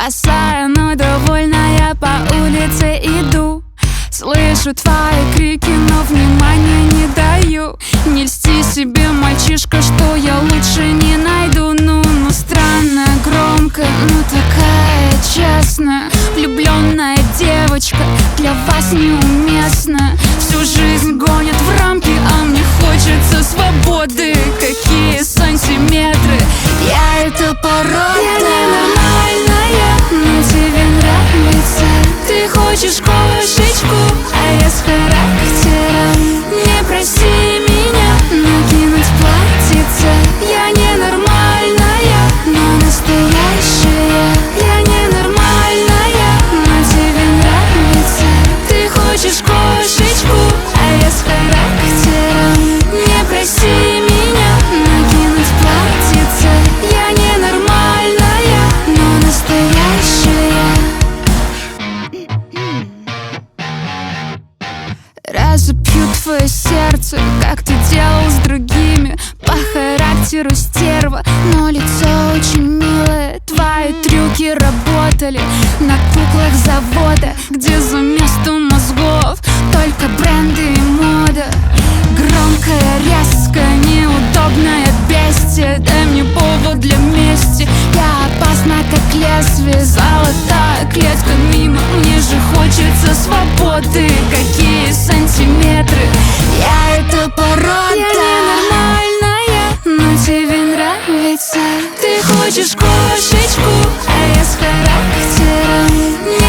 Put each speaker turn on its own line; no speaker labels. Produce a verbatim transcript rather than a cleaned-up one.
босая, но довольная, по улице иду. Слышу твои крики, но внимания не даю. Не льсти себе, мальчишка, что я лучше не найду. Ну, ну странно, громко, ну такая честная. Влюбленная девочка для вас неуместна. Всю жизнь гонят в рамки, а мне хочется свободы. Какие сантиметры, я это порода. Я ненормальная, но тебе нравится. Ты хочешь кошечку, а я с характером. Не проси меня накинуть платьице. Я ненормальная, но настоящая. Я ненормальная, но тебе нравится. Ты хочешь кошечку, а я с характером. Не проси меня накинуть платьице. Я ненормальная, но настоящая. Разопью твое сердце, как ты делал с другими. По характеру стерва, но лицо очень милое. Твои трюки работали на куклах завода, где за место мозгов только бренды и мода. Громкая, резкая, неудобная бестия. Дай мне повод для мести. Я опасна, как лезвие, золотая клетка мимо. Мне же хочется свободы. Какие сантиметры, я это порода. Я ненормальная, но тебе нравится. Ты хочешь кошечку, а я с характером.